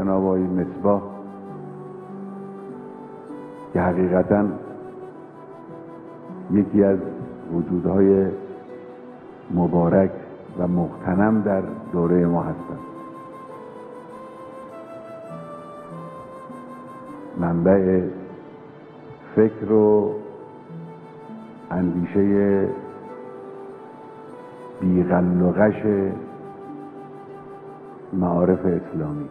جناب آقای مصباح که حقیقتاً یکی از وجودهای مبارک و مغتنم در دوره ما هستند. منبع فکر و اندیشه بیغل و غش معارف اسلامی.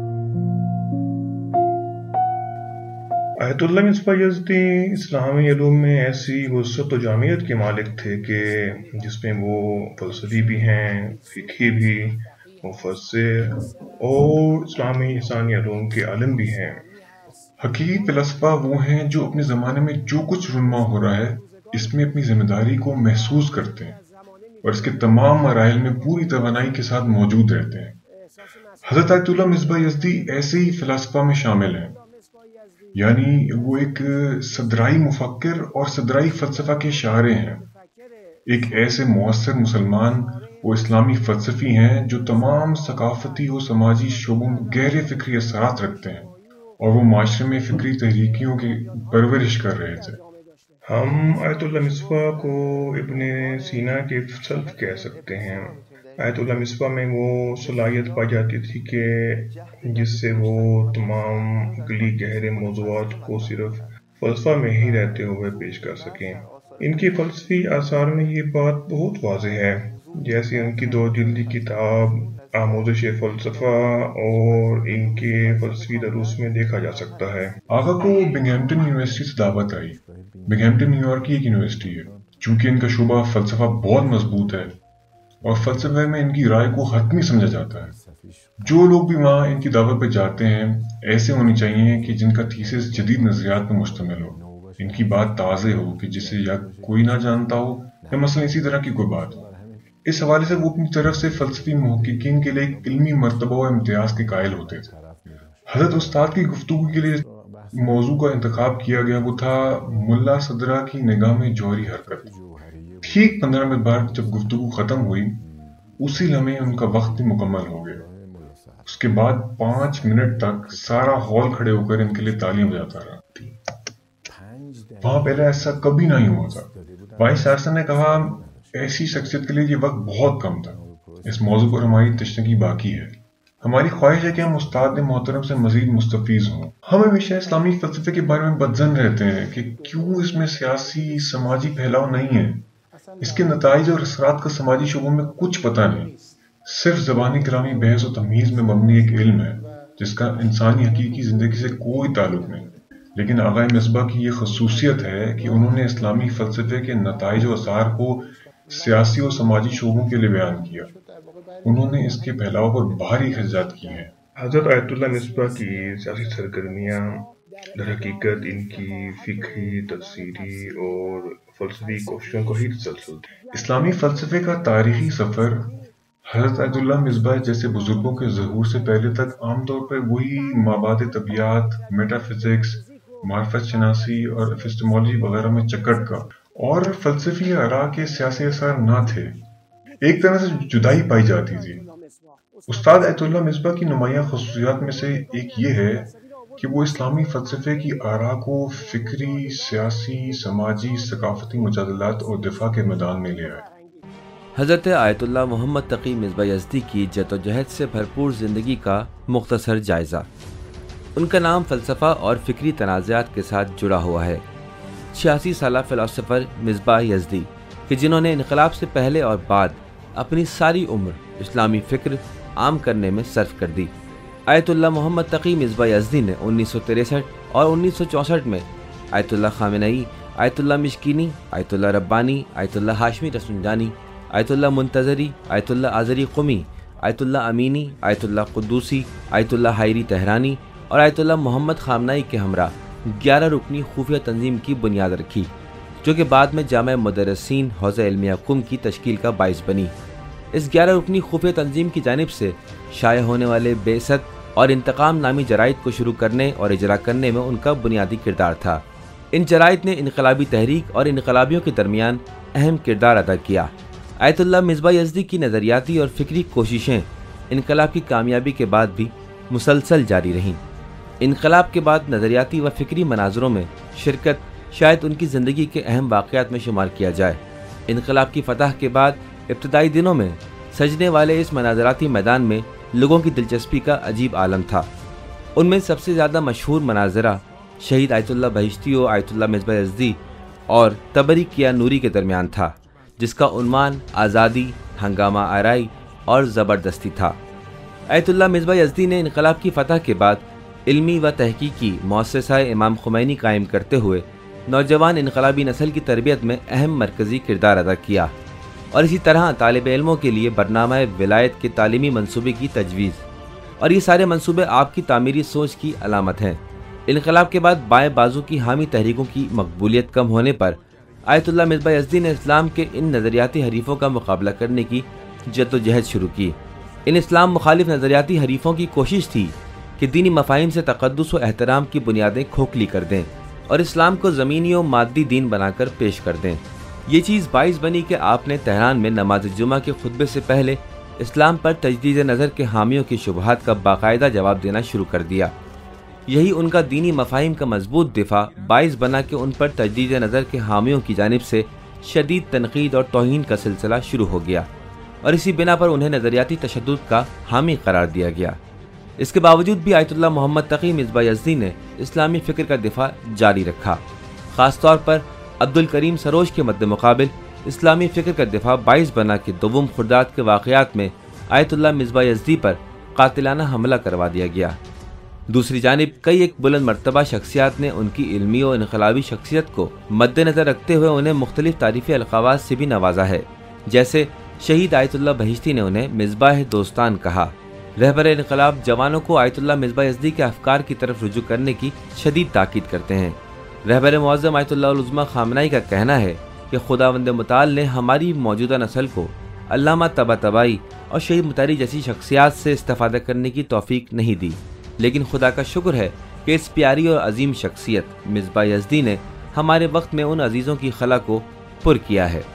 آیت اللہ مصباح یزدی اسلامی علوم میں ایسی وسعت و جامعیت کے مالک تھے کہ جس میں وہ فلسفی بھی ہیں، فقہی بھی، مفسر اور اسلامی انسانی علوم کے عالم بھی ہیں۔ حقیقی فلسفہ وہ ہیں جو اپنے زمانے میں جو کچھ رونما ہو رہا ہے اس میں اپنی ذمہ داری کو محسوس کرتے ہیں اور اس کے تمام مراحل میں پوری توانائی کے ساتھ موجود رہتے ہیں۔ حضرت آیت اللہ مصباح یزدی ایسے ہی فلسفہ میں شامل ہیں، یعنی وہ ایک صدرائی مفکر اور صدرائی فلسفہ کے شاعر ہیں، ایک ایسے مؤثر مسلمان و اسلامی فلسفی ہیں جو تمام ثقافتی و سماجی شعبوں میں گہرے فکری اثرات رکھتے ہیں اور وہ معاشرے میں فکری تحریکیوں کی پرورش کر رہے تھے۔ ہم آیت اللہ مصباح کو ابن سینا کے سلف کہہ سکتے ہیں۔ آیت اللہ مصباح میں وہ صلاحیت پائی جاتی تھی کہ جس سے وہ تمام عقلی گہرے موضوعات کو صرف فلسفہ میں ہی رہتے ہوئے پیش کر سکیں۔ ان کی فلسفی آثار میں یہ بات بہت واضح ہے، جیسے ان کی 2 جلدی کتاب آموزش فلسفہ اور ان کے فلسفی دروس میں دیکھا جا سکتا ہے۔ آقا کو بنگھمپٹن یونیورسٹی سے دعوت آئی۔ بنگھمپٹن نیو یارک کی ایک یونیورسٹی ہے۔ چونکہ ان کا شعبہ فلسفہ بہت مضبوط ہے اور فلسفے میں ان کی رائے کو حتمی سمجھا جاتا ہے، جو لوگ بھی وہاں ان کی دعوت پہ جاتے ہیں ایسے ہونے چاہیے کہ جن کا تھیسس جدید نظریات پر مشتمل ہو، ان کی بات تازہ ہو کہ جسے یا کوئی نہ جانتا ہو یا مثلا اسی طرح کی کوئی بات ہو۔ اس حوالے سے وہ اپنی طرف سے فلسفی محققین کے لیے ایک علمی مرتبہ و امتیاز کے قائل ہوتے تھے۔ حضرت استاد کی گفتگو کے لیے موضوع کا انتخاب کیا گیا وہ تھا ملا صدرہ کی نگاہ میں جوہری حرکت۔ ٹھیک 15 منٹ بعد جب گفتگو ختم ہوئی اسی لمحے ان کا وقت بھی مکمل ہو گیا۔ اس کے بعد 5 منٹ تک سارا ہال کھڑے ہو کر ان کے لیے تالیاں بجاتا رہا۔ وہاں پہلے ایسا کبھی نہیں ہوا تھا۔ وائس چانسلر نے کہا ایسی شخصیت کے لیے یہ وقت بہت کم تھا، اس موضوع پر ہماری تشنگی باقی ہے۔ ہماری خواہش ہے کہ ہم استاد محترم سے مزید مستفیض ہوں۔ ہم ہمیشہ اسلامی فلسفے کے بارے میں بدظن رہتے ہیں کہ کیوں اس میں سیاسی سماجی پھیلاؤ نہیں ہے، اس کے نتائج اور اثرات کا سماجی شعبوں میں کچھ پتہ نہیں، صرف زبانی کلامی بحث و تمیز میں مبنی ایک علم ہے جس کا انسانی حقیقی زندگی سے کوئی تعلق نہیں۔ لیکن آقا مصباح کی یہ خصوصیت ہے کہ انہوں نے اسلامی فلسفے کے نتائج و اثار کو سیاسی و سماجی شعبوں کے لیے بیان کیا، انہوں نے اس کے پھیلاؤ پر بھاری خرچات کی ہیں۔ حضرت آیت اللہ مصباح کی سیاسی سرگرمیاں در حقیقت ان کی فقہی، تفسیری اور فلسفی کوششوں کو ہی تسلسل تھی۔ اسلامی فلسفے کا تاریخی سفر حضرت آیت اللہ مصباح جیسے بزرگوں کے ظہور سے پہلے تک عام طور پر وہی مابعد طبیعت، میٹا فزکس، معرفت شناسی اور ایپسٹمولوجی وغیرہ میں چکٹ کا اور فلسفی آراء کے سیاسی اثار نہ تھے، ایک طرح سے جدائی پائی جاتی تھی۔ استاد آیت اللہ مصباح کی نمایاں خصوصیات میں سے ایک یہ ہے کہ وہ اسلامی فلسفے کی آراء کو فکری، سیاسی، سماجی، ثقافتی مجادلات اور دفاع کے میدان میں لے آئے۔ حضرت Ayatollah Muhammad Taqi Misbah Yazdi کی جدوجہد سے بھرپور زندگی کا مختصر جائزہ۔ ان کا نام فلسفہ اور فکری تنازعات کے ساتھ جڑا ہوا ہے۔ 86 سالہ فلسفر مصباح یزدی کہ جنہوں نے انقلاب سے پہلے اور بعد اپنی ساری عمر اسلامی فکر عام کرنے میں صرف کر دی۔ Ayatollah Muhammad Taqi Misbah Yazdi نے 1963 اور 1964 میں آیت اللہ خامنئی، آیت اللہ مشکینی، آیت اللہ ربانی، آیت اللہ ہاشمی رفسنجانی، آیت اللہ منتظری، آیت اللہ آذری قمی، آیت اللہ امینی، آیت اللہ قدوسی، آیت اللہ حائری تہرانی اور آیت اللہ محمد خامنئی کے ہمراہ 11 رکنی خفیہ تنظیم کی بنیاد رکھی، جو کہ بعد میں جامع مدرسین حوزہ علمیہ قم کی تشکیل کا باعث بنی۔ اس 11 رکنی خفیہ تنظیم کی جانب سے شائع ہونے والے بعثت اور انتقام نامی جرائد کو شروع کرنے اور اجرا کرنے میں ان کا بنیادی کردار تھا۔ ان جرائد نے انقلابی تحریک اور انقلابیوں کے درمیان اہم کردار ادا کیا۔ آیت اللہ مصباح یزدی کی نظریاتی اور فکری کوششیں انقلاب کی کامیابی کے بعد بھی مسلسل جاری رہیں۔ انقلاب کے بعد نظریاتی و فکری مناظروں میں شرکت شاید ان کی زندگی کے اہم واقعات میں شمار کیا جائے۔ انقلاب کی فتح کے بعد ابتدائی دنوں میں سجنے والے اس مناظراتی میدان میں لوگوں کی دلچسپی کا عجیب عالم تھا۔ ان میں سب سے زیادہ مشہور مناظرہ شہید آیت اللہ بہشتی و آیت اللہ مصباح یزدی اور طبری کیا نوری کے درمیان تھا، جس کا عنوان آزادی، ہنگامہ آرائی اور زبردستی تھا۔ آیت اللہ مصباح یزدی نے انقلاب کی فتح کے بعد علمی و تحقیقی مؤسسہ امام خمینی قائم کرتے ہوئے نوجوان انقلابی نسل کی تربیت میں اہم مرکزی کردار ادا کیا، اور اسی طرح طالب علموں کے لیے برنامہ ولایت کے تعلیمی منصوبے کی تجویز، اور یہ سارے منصوبے آپ کی تعمیری سوچ کی علامت ہیں۔ انقلاب کے بعد بائیں بازو کی حامی تحریکوں کی مقبولیت کم ہونے پر آیت اللہ مصباح یزدی نے اسلام کے ان نظریاتی حریفوں کا مقابلہ کرنے کی جدوجہد شروع کی۔ ان اسلام مخالف نظریاتی حریفوں کی کوشش تھی کہ دینی مفاہیم سے تقدس و احترام کی بنیادیں کھوکھلی کر دیں اور اسلام کو زمینی و مادی دین بنا کر پیش کر دیں۔ یہ چیز باعث بنی کہ آپ نے تہران میں نماز جمعہ کے خطبے سے پہلے اسلام پر تجدید نظر کے حامیوں کی شبہات کا باقاعدہ جواب دینا شروع کر دیا۔ یہی ان کا دینی مفاہیم کا مضبوط دفاع باعث بنا کہ ان پر تجدید نظر کے حامیوں کی جانب سے شدید تنقید اور توہین کا سلسلہ شروع ہو گیا، اور اسی بنا پر انہیں نظریاتی تشدد کا حامی قرار دیا گیا۔ اس کے باوجود بھی Ayatollah Muhammad Taqi Misbah Yazdi نے اسلامی فکر کا دفاع جاری رکھا۔ خاص طور پر عبدالکریم سروش کے مد مقابل اسلامی فکر کا دفاع باعث بنا کہ دوم خرداد کے واقعات میں آیت اللہ مصباح یزدی پر قاتلانہ حملہ کروا دیا گیا۔ دوسری جانب کئی ایک بلند مرتبہ شخصیات نے ان کی علمی و انقلابی شخصیت کو مد نظر رکھتے ہوئے انہیں مختلف تعریفی القابات سے بھی نوازا ہے، جیسے شہید آیت اللہ بہشتی نے انہیں مصباح دوستان کہا۔ رہبر انقلاب جوانوں کو آیت اللہ مصباح یزدی کے افکار کی طرف رجوع کرنے کی شدید تاکید کرتے ہیں۔ رہبر معظم آیت اللہ العظمہ خامنہئی کا کہنا ہے کہ خداوند متعال نے ہماری موجودہ نسل کو علامہ طباطبائی اور شہید مطہری جیسی شخصیات سے استفادہ کرنے کی توفیق نہیں دی، لیکن خدا کا شکر ہے کہ اس پیاری اور عظیم شخصیت مصباح یزدی نے ہمارے وقت میں ان عزیزوں کی خلا کو پر کیا ہے۔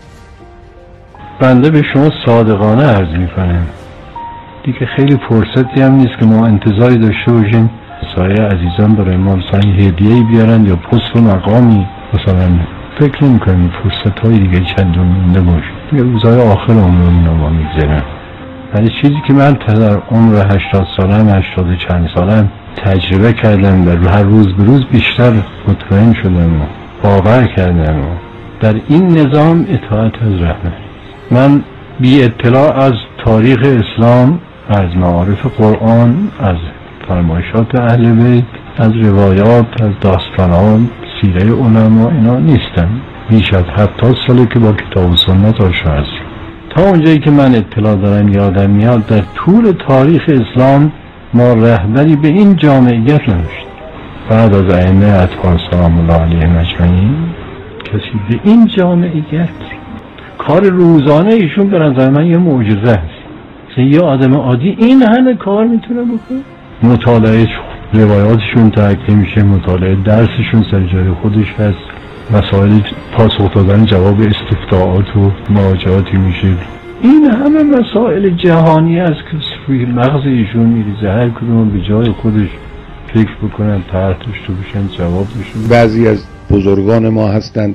بنده به شما صادقانه عرض میکنم دیگه خیلی فرصتی هم نیست که ما انتظاری داشته باشیم سایر عزیزان برای ما مثلا هدیه‌ای بیارن یا پست و مقامی، مثلا فکر نمی‌کنیم فرصت‌های دیگه چندون مونده باشه. یه روزهای آخر عمرمون رو ما می‌گذرونیم. ولی چیزی که من در عمر 80 سالم 80 چند سالم تجربه کردم و هر روز به روز بیشتر مطمئن شدم و باور کردم و در این نظام اطاعت از رهبر. من بی اطلاع از تاریخ اسلام، از معارف قرآن، از فرمایشات اهل بیت، از روایات، از داستانات، سیره علما اینا نیستم. بیش از 70 ساله که با کتاب و سنت آشنا هستم. تا اونجایی که من اطلاع دارم یادم میاد در طول تاریخ اسلام ما رهبری به این جامعیت نداشت. بعد از ائمه اطهار سلام الله علیهم اجمعین کسی به این جامعیت کار روزانه ایشون به نظر من یه معجزه است. یه آدم عادی این همه کار میتونه بکنه. مطالعه روایاتشون تحقیق میشه، مطالعه درسشون سر جای خودش هست، مسائل پاسخ دادن جواب استفتاءات و مراجعاتی میشه. این همه مسائل جهانی است که روی مغز ایشون میریزه، هر کدوم به جای خودش فکر بکنن، طرح داشته باشن، جواب بشن. بعضی از بزرگان ما هستند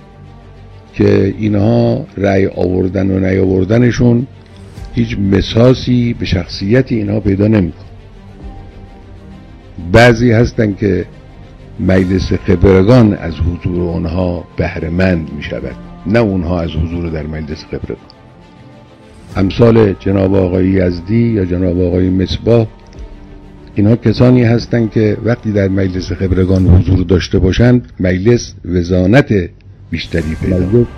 که اینها رأی آوردن و نیاوردنشون هیچ مساسی به شخصیت اینها پیدا نمیکنه. بعضی هستند که مجلس خبرگان از حضور اونها بهره‌مند میشود، نه اونها از حضور در مجلس خبرگان. امثال جناب آقای یزدی یا جناب آقای مصباح، اینها کسانی هستند که وقتی در مجلس خبرگان حضور داشته باشند مجلس وزانت بیشتری پیدا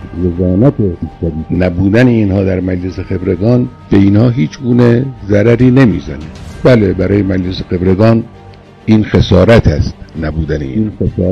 نبودن اینها در مجلس خبرگان به اینها هیچ گونه ضرری نمیزنه. بله، برای مجلس خبرگان این خسارت است نبودن این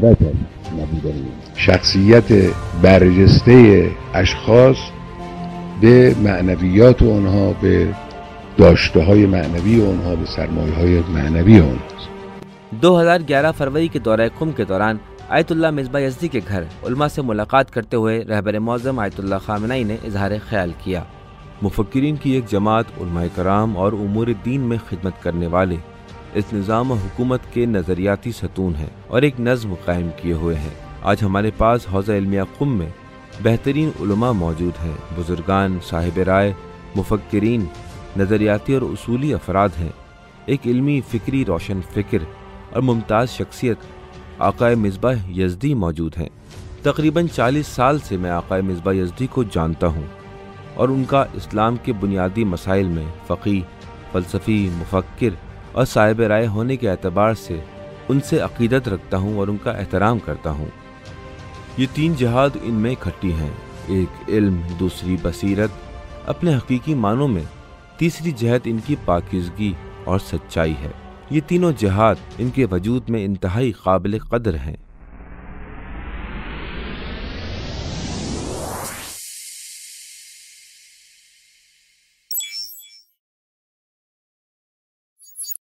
شخصیت برجسته اشخاص به معنویات اونها، به داشته های معنوی اونها، به سرمایه های معنوی اونها. 2011 فروری کے دورہ قم کے دوران آیت اللہ مصباح یزدی کے گھر علماء سے ملاقات کرتے ہوئے رہبر معظم آیت اللہ خامنہئی نے اظہار خیال کیا۔ مفکرین کی ایک جماعت، علماء کرام اور امور دین میں خدمت کرنے والے اس نظام و حکومت کے نظریاتی ستون ہیں اور ایک نظم قائم کیے ہوئے ہیں۔ آج ہمارے پاس حوزہ علمیہ قم میں بہترین علماء موجود ہیں، بزرگان، صاحب رائے، مفکرین، نظریاتی اور اصولی افراد ہیں۔ ایک علمی، فکری، روشن فکر اور ممتاز شخصیت آقا مصباح یزدی موجود ہیں۔ تقریباً 40 سال سے میں آقا مصباح یزدی کو جانتا ہوں اور ان کا اسلام کے بنیادی مسائل میں فقیہ، فلسفی، مفکر اور صاحب رائے ہونے کے اعتبار سے ان سے عقیدت رکھتا ہوں اور ان کا احترام کرتا ہوں۔ یہ 3 جہاد ان میں اکٹھی ہیں، ایک علم، دوسری بصیرت اپنے حقیقی معنوں میں، تیسری جہت ان کی پاکیزگی اور سچائی ہے۔ یہ تینوں جہاد ان کے وجود میں انتہائی قابل قدر ہیں۔